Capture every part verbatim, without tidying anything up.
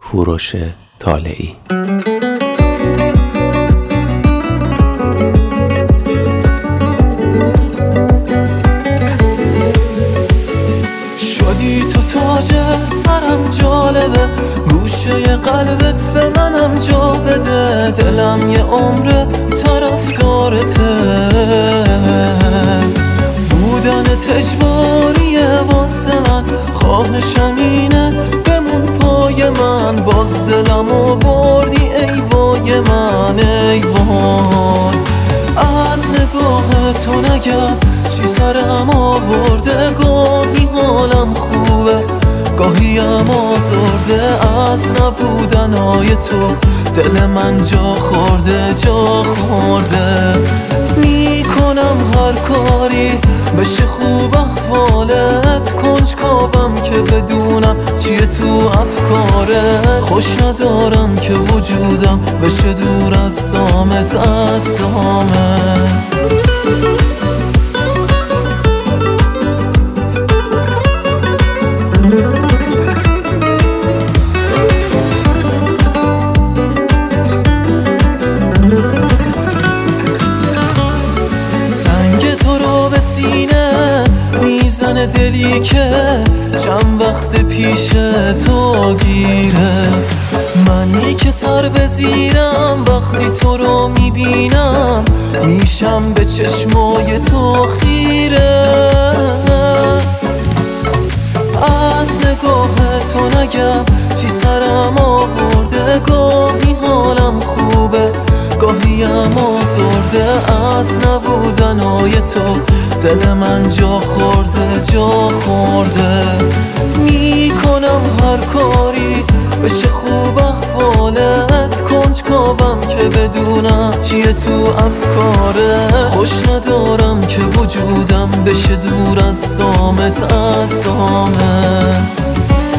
کوروش طالعی. شدی تو تاج سرم، جالبه گوشه قلبت به منم جا بده. دلم یه عمر طرفدارته، بودنت اجباریه واسه من. خواهشم اینه بمون پای من، باز دلمو بردی ای وای من ای وای. از نگاه تو نگم چی سرم آورده، گاهی حالم خوبه گاهیم آزرده. از نبودنهای تو دل من جا خورده جا خورده. میکنم هر کاری بشه خوب احوالت، کنجکاوم که بدونم چیه تو افکارت. خوش ندارم که وجودم بشه دور از سامت از سامت. سنگ تو رو به سینه میزنه دلی که چند وقت پیش تو گیره. منی که سر بزیرم وقتی تو رو میبینم، میشم به چشمای تو خیره. از نگاه تو نگم چی سرم آورده، گاهی حالم خوبه گاهیم آزرده. از نبودنهای تو دل من جا خورده جا خورده. میکنم هر کاری بشه خوب احوالت، کنجکاوم که بدونم چیه تو افکاره. خوش ندارم که وجودم بشه دور از سامت از سامت.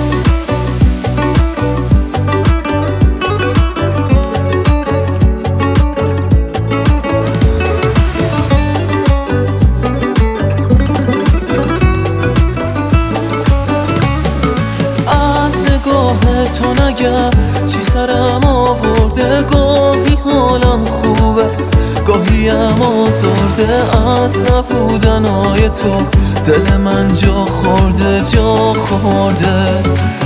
تو نگم چی سرم آورده، گاهی حالم خوبه گاهیم آزرده. از نبودنهای تو دل من جا خورده جا خورده.